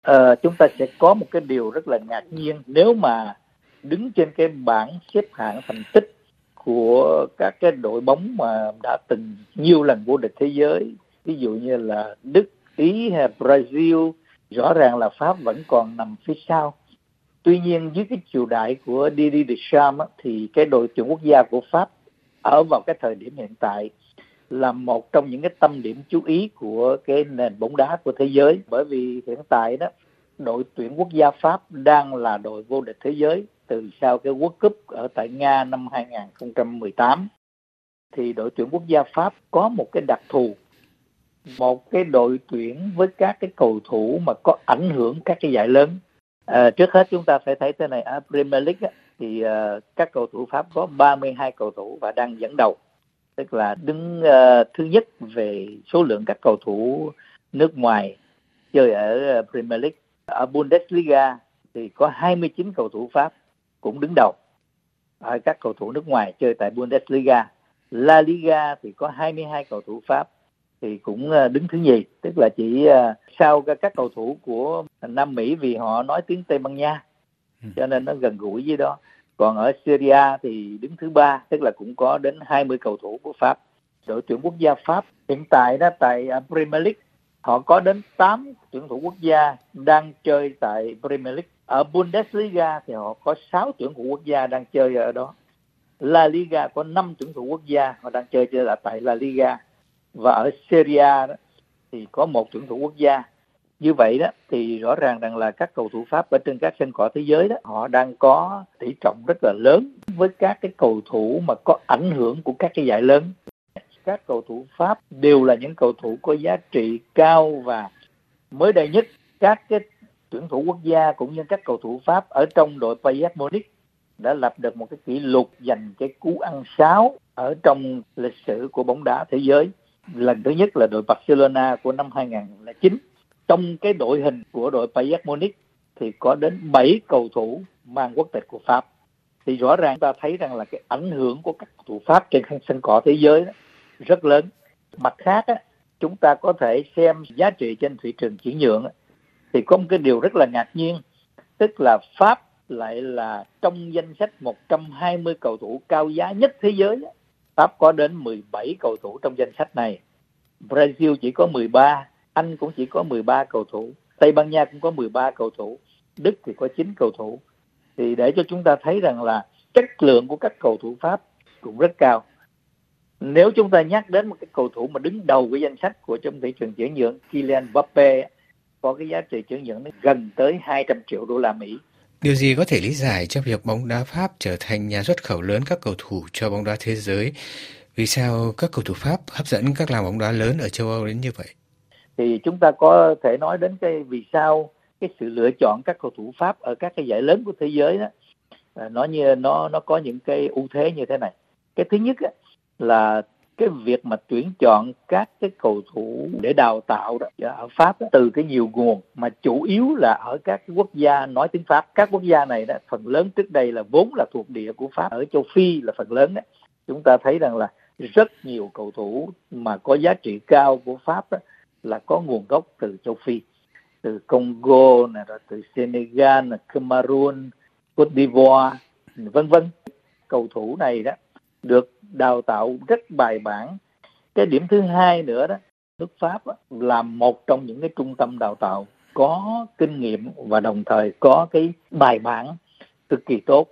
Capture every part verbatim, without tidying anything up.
Ờ, chúng ta sẽ có một cái điều rất là ngạc nhiên nếu mà đứng trên cái bảng xếp hạng thành tích của các cái đội bóng mà đã từng nhiều lần vô địch thế giới, ví dụ như là Đức, Ý hay Brazil, rõ ràng là Pháp vẫn còn nằm phía sau. Tuy nhiên dưới cái triều đại của Didier Deschamps thì cái đội tuyển quốc gia của Pháp ở vào cái thời điểm hiện tại là một trong những cái tâm điểm chú ý của cái nền bóng đá của thế giới, bởi vì hiện tại đó đội tuyển quốc gia Pháp đang là đội vô địch thế giới từ sau cái World Cup ở tại Nga năm hai không một tám. Thì đội tuyển quốc gia Pháp có một cái đặc thù, một cái đội tuyển với các cái cầu thủ mà có ảnh hưởng các cái giải lớn. À, trước hết chúng ta phải thấy thế này, ở Premier League á, thì uh, các cầu thủ Pháp có ba mươi hai cầu thủ và đang dẫn đầu, tức là đứng uh, thứ nhất về số lượng các cầu thủ nước ngoài chơi ở uh, Premier League. Ở Bundesliga thì có hai mươi chín cầu thủ Pháp cũng đứng đầu ở các cầu thủ nước ngoài chơi tại Bundesliga. La Liga thì có hai mươi hai cầu thủ Pháp thì cũng uh, đứng thứ nhì, tức là chỉ uh, sau các cầu thủ của Nam Mỹ vì họ nói tiếng Tây Ban Nha cho nên nó gần gũi với đó. Còn ở Serie A thì đứng thứ ba, tức là cũng có đến hai mươi cầu thủ của Pháp. Đội tuyển quốc gia Pháp hiện tại đó tại Premier League họ có đến tám tuyển thủ quốc gia đang chơi tại Premier League. Ở Bundesliga thì họ có sáu tuyển thủ quốc gia đang chơi ở đó. La Liga có năm tuyển thủ quốc gia họ đang chơi chơi là tại La Liga. Và ở Serie A đó, thì có một tuyển thủ quốc gia. Như vậy đó thì rõ ràng rằng là các cầu thủ Pháp ở trên các sân cỏ thế giới đó họ đang có tỷ trọng rất là lớn với các cái cầu thủ mà có ảnh hưởng của các cái giải lớn. Các cầu thủ Pháp đều là những cầu thủ có giá trị cao, và mới đây nhất các cái tuyển thủ quốc gia cũng như các cầu thủ Pháp ở trong đội Bayern Munich đã lập được một cái kỷ lục giành cái cú ăn sáo ở trong lịch sử của bóng đá thế giới. Lần thứ nhất là đội Barcelona của năm hai không không chín. Trong cái đội hình của đội Bayern Munich thì có đến bảy cầu thủ mang quốc tịch của Pháp. Thì rõ ràng ta thấy rằng là cái ảnh hưởng của các cầu thủ Pháp trên sân cỏ thế giới đó rất lớn. Mặt khác á, chúng ta có thể xem giá trị trên thị trường chuyển nhượng á, thì có một cái điều rất là ngạc nhiên, tức là Pháp lại là trong danh sách một trăm hai mươi cầu thủ cao giá nhất thế giới á, Pháp có đến mười bảy cầu thủ trong danh sách này. Brazil chỉ có mười ba, Anh cũng chỉ có mười ba cầu thủ, Tây Ban Nha cũng có mười ba cầu thủ, Đức thì có chín cầu thủ. Thì để cho chúng ta thấy rằng là chất lượng của các cầu thủ Pháp cũng rất cao. Nếu chúng ta nhắc đến một cái cầu thủ mà đứng đầu cái danh sách của trong thị trường chuyển nhượng, Kylian Mbappé có cái giá trị chuyển nhượng gần tới hai trăm triệu đô la Mỹ. Điều gì có thể lý giải cho việc bóng đá Pháp trở thành nhà xuất khẩu lớn các cầu thủ cho bóng đá thế giới? Vì sao các cầu thủ Pháp hấp dẫn các làng bóng đá lớn ở châu Âu đến như vậy? Thì chúng ta có thể nói đến cái vì sao cái sự lựa chọn các cầu thủ Pháp ở các cái giải lớn của thế giới đó, nó như nó nó có những cái ưu thế như thế này. Cái thứ nhất á, là cái việc mà tuyển chọn các cái cầu thủ để đào tạo đó ở Pháp đó, từ cái nhiều nguồn mà chủ yếu là ở các quốc gia nói tiếng Pháp. Các quốc gia này đó, phần lớn trước đây là vốn là thuộc địa của Pháp, ở châu Phi là phần lớn đó. Chúng ta thấy rằng là rất nhiều cầu thủ mà có giá trị cao của Pháp đó, là có nguồn gốc từ châu Phi, từ Congo, này, rồi từ Senegal, này, Cameroon, Côte d'Ivoire, vân vân. Cầu thủ này đó được đào tạo rất bài bản. Cái điểm thứ hai nữa đó, nước Pháp đó, là một trong những cái trung tâm đào tạo có kinh nghiệm và đồng thời có cái bài bản cực kỳ tốt.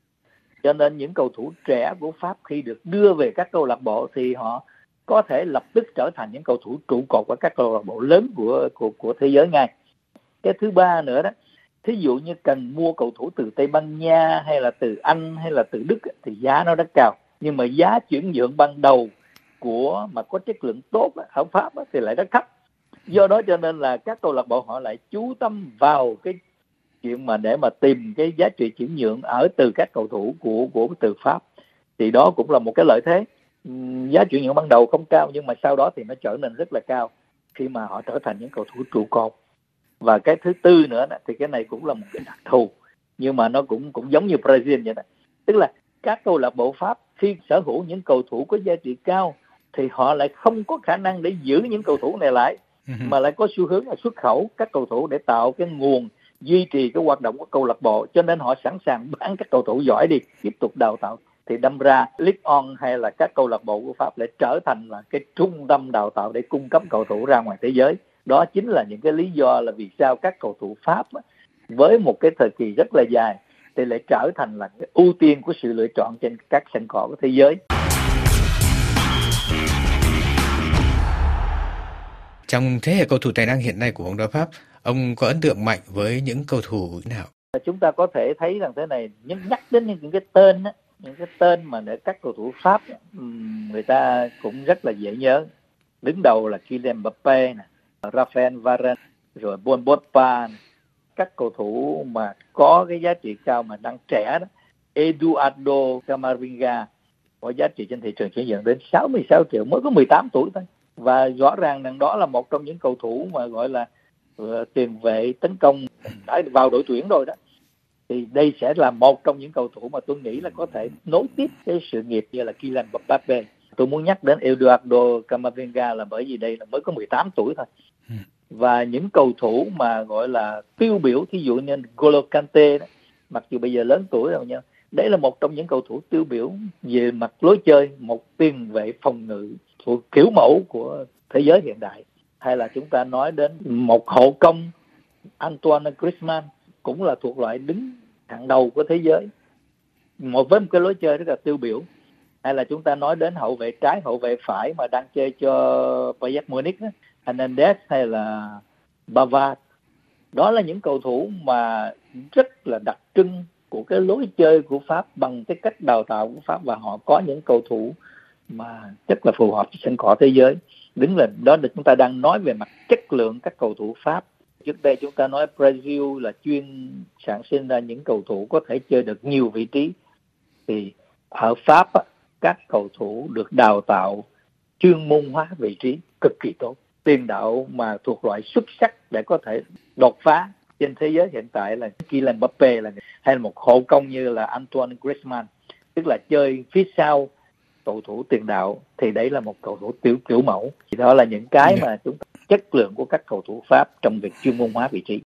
Cho nên những cầu thủ trẻ của Pháp khi được đưa về các câu lạc bộ thì họ có thể lập tức trở thành những cầu thủ trụ cột của các câu lạc bộ lớn của của của thế giới ngay. Cái thứ ba nữa đó, thí dụ như cần mua cầu thủ từ Tây Ban Nha hay là từ Anh hay là từ Đức thì giá nó rất cao, nhưng mà giá chuyển nhượng ban đầu của mà có chất lượng tốt ở Pháp thì lại rất thấp. Do đó cho nên là các câu lạc bộ họ lại chú tâm vào cái chuyện mà để mà tìm cái giá trị chuyển nhượng ở từ các cầu thủ của của từ Pháp. Thì đó cũng là một cái lợi thế. Giá chuyển nhượng ban đầu không cao nhưng mà sau đó thì nó trở nên rất là cao khi mà họ trở thành những cầu thủ trụ cột. Và cái thứ tư nữa đó, thì cái này cũng là một cái đặc thù, nhưng mà nó cũng cũng giống như Brazil vậy đó. Tức là các câu lạc bộ Pháp khi sở hữu những cầu thủ có giá trị cao thì họ lại không có khả năng để giữ những cầu thủ này lại. mà lại có xu hướng là xuất khẩu các cầu thủ để tạo cái nguồn duy trì cái hoạt động của câu lạc bộ, cho nên họ sẵn sàng bán các cầu thủ giỏi đi, tiếp tục đào tạo. Thì đâm ra Ligue một hay là các câu lạc bộ của Pháp lại trở thành là cái trung tâm đào tạo để cung cấp cầu thủ ra ngoài thế giới. Đó chính là những cái lý do là vì sao các cầu thủ Pháp với một cái thời kỳ rất là dài thì lại trở thành là cái ưu tiên của sự lựa chọn trên các sân cỏ của thế giới. Trong thế hệ cầu thủ tài năng hiện nay của bóng đá Pháp, ông có ấn tượng mạnh với những cầu thủ nào? Chúng ta có thể thấy rằng thế này, nhắc đến những cái tên á, những cái tên mà để các cầu thủ Pháp người ta cũng rất là dễ nhớ. Đứng đầu là Kylian Mbappé, Raphael Varane, rồi Paul Pogba, các cầu thủ mà có cái giá trị cao mà đang trẻ đó, Eduardo Camavinga có giá trị trên thị trường chuyển nhượng đến sáu mươi sáu triệu, mới có mười tám tuổi thôi. Và rõ ràng rằng đó là một trong những cầu thủ mà gọi là uh, tiền vệ tấn công đã vào đội tuyển rồi đó. Thì đây sẽ là một trong những cầu thủ mà tôi nghĩ là có thể nối tiếp cái sự nghiệp như là Kylian Mbappé. Tôi muốn nhắc đến Eduardo Camavinga là bởi vì đây là mới có mười tám tuổi thôi. Và những cầu thủ mà gọi là tiêu biểu, thí dụ như N'Golo Kante đó, mặc dù bây giờ lớn tuổi rồi nha, đấy là một trong những cầu thủ tiêu biểu về mặt lối chơi, một tiền vệ phòng ngự thuộc kiểu mẫu của thế giới hiện đại. Hay là chúng ta nói đến một hậu công Antoine Griezmann, cũng là thuộc loại đứng hàng đầu của thế giới, một với một cái lối chơi rất là tiêu biểu. Hay là chúng ta nói đến hậu vệ trái, hậu vệ phải mà đang chơi cho Bayern Munich, Hernandez hay là Pavard. Đó là những cầu thủ mà rất là đặc trưng của cái lối chơi của Pháp bằng cái cách đào tạo của Pháp, và họ có những cầu thủ mà rất là phù hợp với sân cỏ thế giới. Đứng là đó là chúng ta đang nói về mặt chất lượng các cầu thủ Pháp. Trước đây chúng ta nói Brazil là chuyên sản sinh ra những cầu thủ có thể chơi được nhiều vị trí. Thì ở Pháp các cầu thủ được đào tạo chuyên môn hóa vị trí cực kỳ tốt. Tiền đạo mà thuộc loại xuất sắc để có thể đột phá trên thế giới hiện tại là Kylian Mbappé, là hay là một hậu công như là Antoine Griezmann, tức là chơi phía sau cầu thủ tiền đạo, thì đấy là một cầu thủ tiểu kiểu mẫu. Thì đó là những cái mà chúng ta chất lượng của các cầu thủ Pháp trong việc chuyên môn hóa vị trí.